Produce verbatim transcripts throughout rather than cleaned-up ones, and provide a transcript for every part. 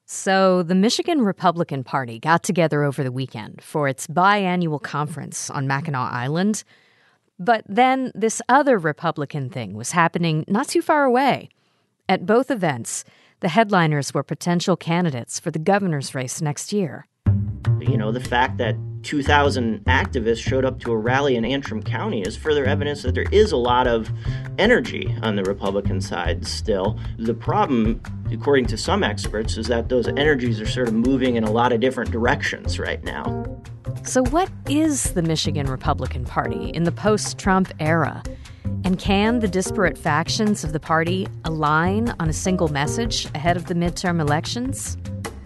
So, the Michigan Republican Party got together over the weekend for its biannual conference on Mackinac Island. But then this other Republican thing was happening not too far away. At both events, the headliners were potential candidates for the governor's race next year. You know, the fact that two thousand activists showed up to a rally in Antrim County is further evidence that there is a lot of energy on the Republican side still. The problem, according to some experts, is that those energies are sort of moving in a lot of different directions right now. So what is the Michigan Republican Party in the post-Trump era? And can the disparate factions of the party align on a single message ahead of the midterm elections?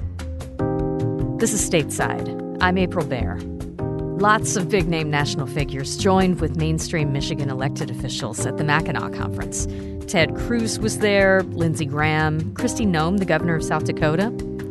This is Stateside. I'm April Baer. Lots of big-name national figures joined with mainstream Michigan elected officials at the Mackinac Conference. Ted Cruz was there, Lindsey Graham, Kristi Noem, the governor of South Dakota.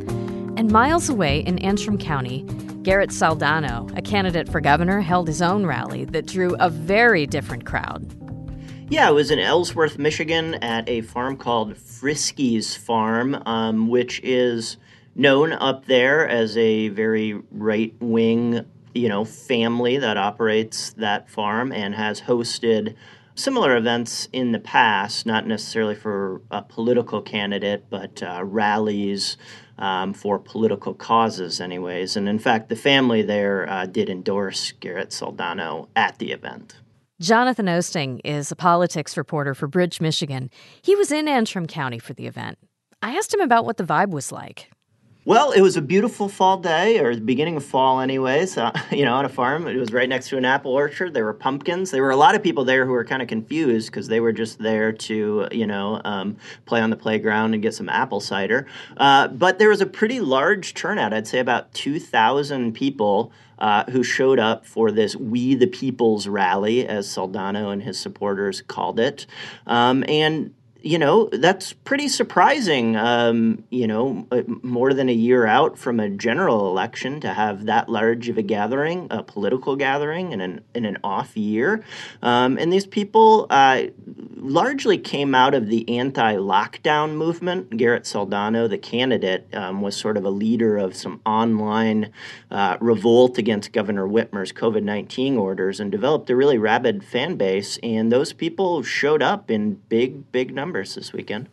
And miles away in Antrim County, Garrett Soldano, a candidate for governor, held his own rally that drew a very different crowd. Yeah, it was in Ellsworth, Michigan, at a farm called Frisky's Farm, um, which is known up there as a very right-wing, you know, family that operates that farm and has hosted similar events in the past, not necessarily for a political candidate, but uh, rallies um, for political causes anyways. And in fact, the family there uh, did endorse Garrett Soldano at the event. Jonathan Osting is a politics reporter for Bridge, Michigan. He was in Antrim County for the event. I asked him about what the vibe was like. Well, it was a beautiful fall day, or the beginning of fall anyways, uh, you know, on a farm. It was right next to an apple orchard. There were pumpkins. There were a lot of people there who were kind of confused because they were just there to, you know, um, play on the playground and get some apple cider. Uh, but there was a pretty large turnout. I'd say about two thousand people uh, who showed up for this We the People's rally, as Soldano and his supporters called it. Um, and You know, that's pretty surprising, um, you know, more than a year out from a general election to have that large of a gathering, a political gathering in an in an off year. Um, and these people uh, largely came out of the anti-lockdown movement. Garrett Soldano, the candidate, um, was sort of a leader of some online uh, revolt against Governor Whitmer's COVID nineteen orders and developed a really rabid fan base. And those people showed up in big, big numbers this weekend.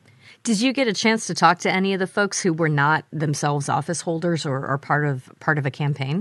Did you get a chance to talk to any of the folks who were not themselves office holders or, or part of part of a campaign?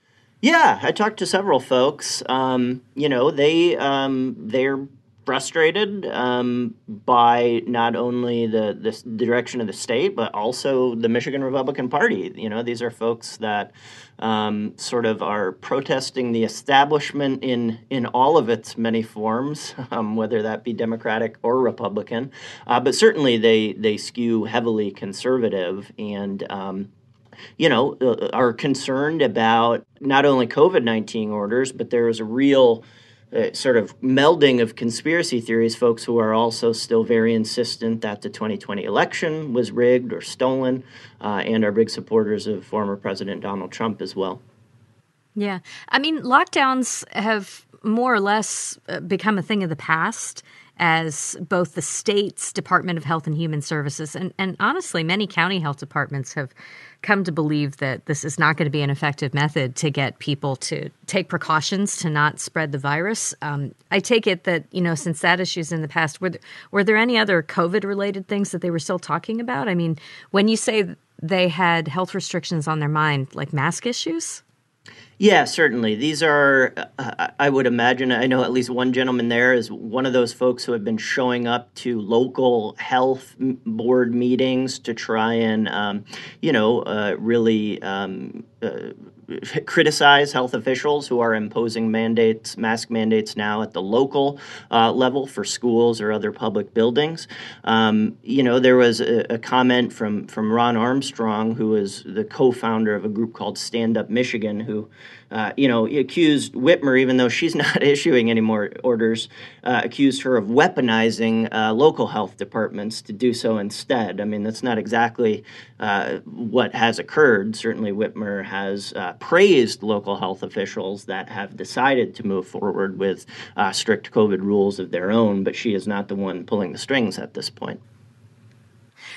Yeah, I talked to several folks. Um, you know, they um, they're frustrated um, by not only the, the direction of the state, but also the Michigan Republican Party. You know, these are folks that um, sort of are protesting the establishment in, in all of its many forms, um, whether that be Democratic or Republican. Uh, but certainly they, they skew heavily conservative and um, you know, uh, are concerned about not only COVID nineteen orders, but there is a real Uh, sort of melding of conspiracy theories, folks who are also still very insistent that the twenty twenty election was rigged or stolen, uh, and are big supporters of former President Donald Trump as well. Yeah. I mean, lockdowns have more or less become a thing of the past as both the state's Department of Health and Human Services and, and honestly, many county health departments have come to believe that this is not going to be an effective method to get people to take precautions to not spread the virus. Um, I take it that, you know, since that issue's in the past, were there, were there any other COVID-related things that they were still talking about? I mean, when you say they had health restrictions on their mind, like mask issues? Yeah, certainly. These are, uh, I would imagine, I know at least one gentleman there is one of those folks who have been showing up to local health board meetings to try and, um, you know, uh, really um, uh, criticize health officials who are imposing mandates, mask mandates now at the local uh, level for schools or other public buildings. Um, you know, there was a, a comment from, from Ron Armstrong, who is the co-founder of a group called Stand Up Michigan, who Uh, you know, accused Whitmer, even though she's not issuing any more orders, uh, accused her of weaponizing uh, local health departments to do so instead. I mean, that's not exactly uh, what has occurred. Certainly, Whitmer has uh, praised local health officials that have decided to move forward with uh, strict COVID rules of their own, but she is not the one pulling the strings at this point.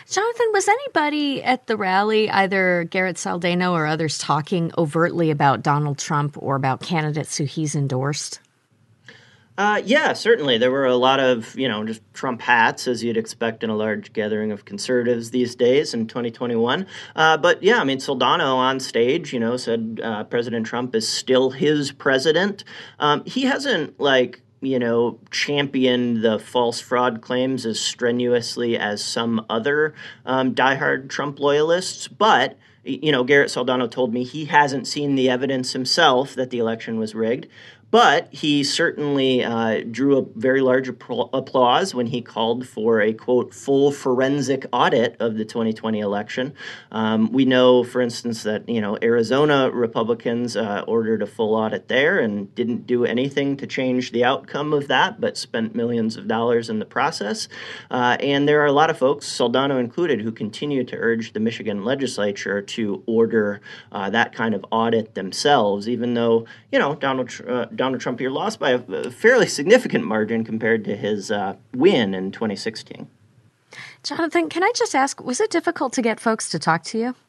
Jonathan, was anybody at the rally, either Garrett Saldano or others, talking overtly about Donald Trump or about candidates who he's endorsed? Uh, yeah, certainly. There were a lot of, you know, just Trump hats, as you'd expect in a large gathering of conservatives these days in twenty twenty-one. Uh, but yeah, I mean, Soldano on stage, you know, said uh, President Trump is still his president. Um, he hasn't, like, you know, championed the false fraud claims as strenuously as some other um, diehard Trump loyalists, but you know, Garrett Saldano told me he hasn't seen the evidence himself that the election was rigged. But he certainly uh, drew a very large appl- applause when he called for a, quote, full forensic audit of the twenty twenty election. Um, we know, for instance, that, you know, Arizona Republicans uh, ordered a full audit there and didn't do anything to change the outcome of that, but spent millions of dollars in the process. Uh, and there are a lot of folks, Soldano included, who continue to urge the Michigan legislature to order uh, that kind of audit themselves, even though, you know, Donald uh, Donald Trump here lost by a fairly significant margin compared to his uh, win in twenty sixteen. Jonathan, can I just ask, was it difficult to get folks to talk to you?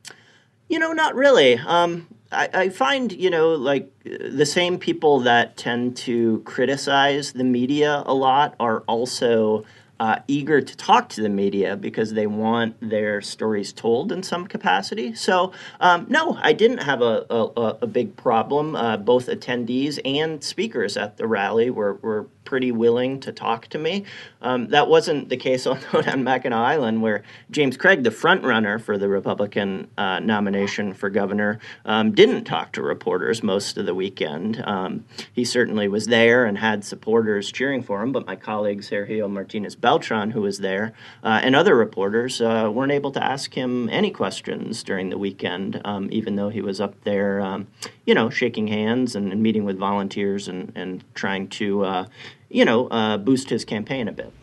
You know, not really. Um, I, I find, you know, like the same people that tend to criticize the media a lot are also Uh, eager to talk to the media because they want their stories told in some capacity. So, um, no, I didn't have a, a, a big problem. Uh, both attendees and speakers at the rally were, were pretty willing to talk to me. Um, that wasn't the case on, on Mackinac Island, where James Craig, the front runner for the Republican uh, nomination for governor, um, didn't talk to reporters most of the weekend. Um, he certainly was there and had supporters cheering for him, but my colleague Sergio Martinez Beltran, who was there, uh, and other reporters uh, weren't able to ask him any questions during the weekend, um, even though he was up there, um, you know, shaking hands and, and meeting with volunteers and, and trying to, uh, you know, uh, boost his campaign a bit.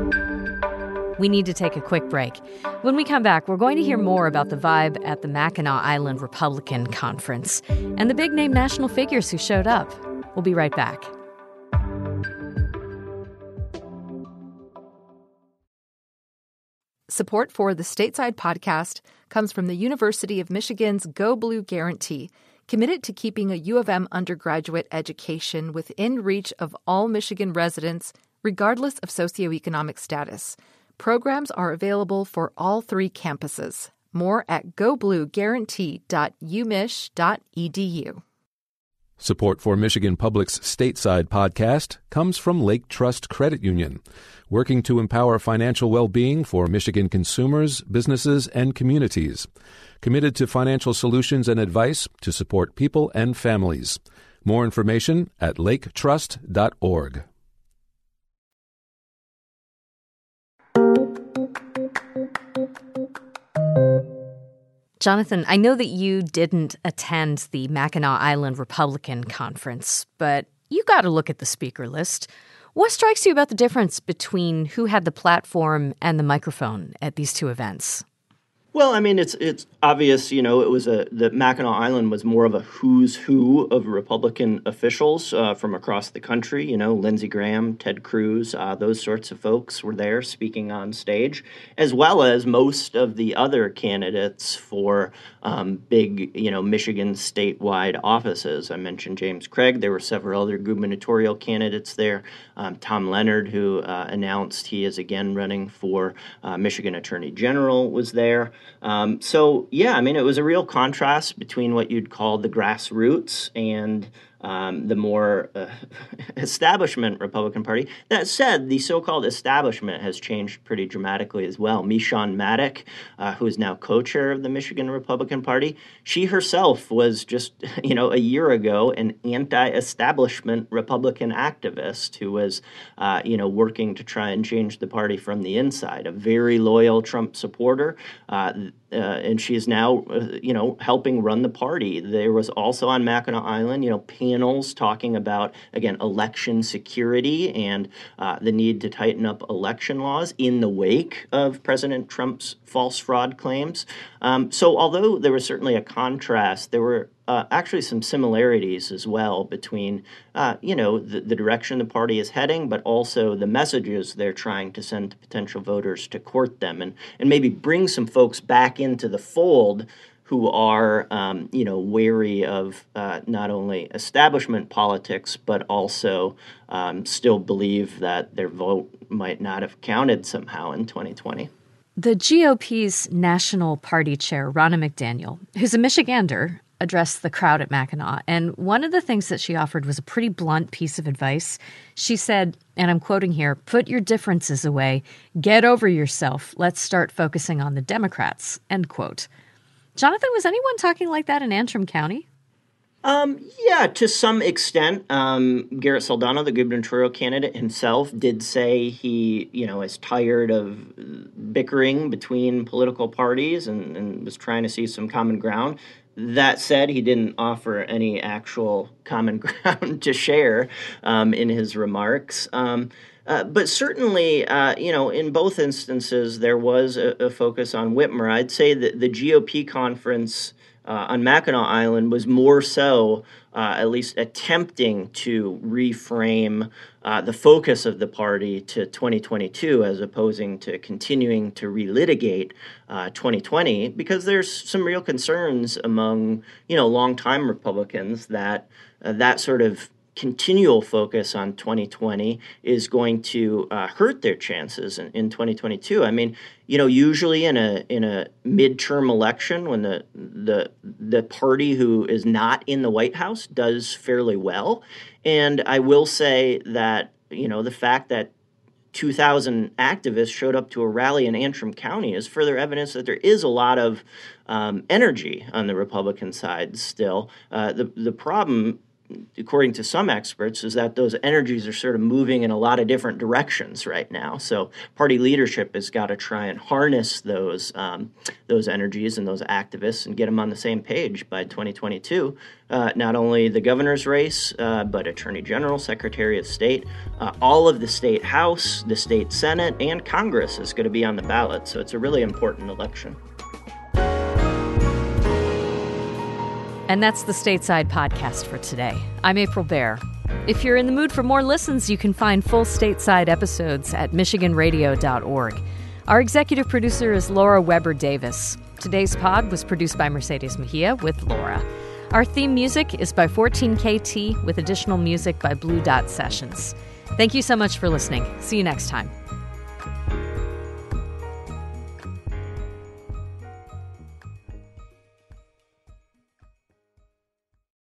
We need to take a quick break. When we come back, we're going to hear more about the vibe at the Mackinac Island Republican Conference and the big-name national figures who showed up. We'll be right back. Support for the Stateside podcast comes from the University of Michigan's Go Blue Guarantee, committed to keeping a U of M undergraduate education within reach of all Michigan residents, regardless of socioeconomic status. Programs are available for all three campuses. More at go blue guarantee dot u mich dot e d u. Support for Michigan Public's Stateside podcast comes from Lake Trust Credit Union, working to empower financial well-being for Michigan consumers, businesses, and communities. Committed to financial solutions and advice to support people and families. More information at lake trust dot org. Jonathan, I know that you didn't attend the Mackinac Island Republican Conference, but you got to look at the speaker list. What strikes you about the difference between who had the platform and the microphone at these two events? Well, I mean, it's it's obvious, you know, it was a the Mackinac Island was more of a who's who of Republican officials uh, from across the country. You know, Lindsey Graham, Ted Cruz, uh, those sorts of folks were there speaking on stage, as well as most of the other candidates for um, big, you know, Michigan statewide offices. I mentioned James Craig. There were several other gubernatorial candidates there. Um, Tom Leonard, who uh, announced he is again running for uh, Michigan Attorney General, was there. Um, so, yeah, I mean, it was a real contrast between what you'd call the grassroots and um, the more uh, establishment Republican Party. That said, the so-called establishment has changed pretty dramatically as well. Meshawn Maddock, uh, who is now co-chair of the Michigan Republican Party, she herself was just, you know, a year ago an anti-establishment Republican activist who was, uh, you know, working to try and change the party from the inside, a very loyal Trump supporter. Uh, Uh, and she is now, uh, you know, helping run the party. There was also on Mackinac Island, you know, panels talking about, again, election security and uh, the need to tighten up election laws in the wake of President Trump's false fraud claims. Um, so although there was certainly a contrast, there were uh, actually some similarities as well between, uh, you know, the, the direction the party is heading, but also the messages they're trying to send to potential voters to court them and, and maybe bring some folks back into the fold who are, um, you know, wary of uh, not only establishment politics, but also um, still believe that their vote might not have counted somehow in twenty twenty. The G O P's National Party Chair, Ronna McDaniel, who's a Michigander, addressed the crowd at Mackinac. And one of the things that she offered was a pretty blunt piece of advice. She said, and I'm quoting here, "Put your differences away. Get over yourself. Let's start focusing on the Democrats," end quote. Jonathan, was anyone talking like that in Antrim County? Um, yeah, to some extent. Um, Garrett Soldano, the gubernatorial candidate himself, did say he, you know, is tired of bickering between political parties and, and was trying to see some common ground. That said, he didn't offer any actual common ground to share um, in his remarks. Um, uh, but certainly, uh, you know, in both instances, there was a, a focus on Whitmer. I'd say that the G O P conference uh, on Mackinac Island was more so uh, at least attempting to reframe uh, the focus of the party to twenty twenty-two as opposing to continuing to relitigate uh, twenty twenty, because there's some real concerns among, you know, longtime Republicans that uh, that sort of continual focus on twenty twenty is going to uh, hurt their chances in, in twenty twenty-two. I mean, you know, usually in a in a midterm election, when the the the party who is not in the White House does fairly well, and I will say that, you know, the fact that two thousand activists showed up to a rally in Antrim County is further evidence that there is a lot of um, energy on the Republican side still. Uh, the the problem, according to some experts, is that those energies are sort of moving in a lot of different directions right now. So party leadership has got to try and harness those um, those energies and those activists and get them on the same page by twenty twenty-two. Uh, not only the governor's race, uh, but Attorney General, Secretary of State, uh, all of the state House, the state Senate, and Congress is going to be on the ballot. So it's a really important election. And that's the Stateside Podcast for today. I'm April Baer. If you're in the mood for more listens, you can find full Stateside episodes at michigan radio dot org. Our executive producer is Laura Weber Davis. Today's pod was produced by Mercedes Mejia with Laura. Our theme music is by fourteen K T with additional music by Blue Dot Sessions. Thank you so much for listening. See you next time.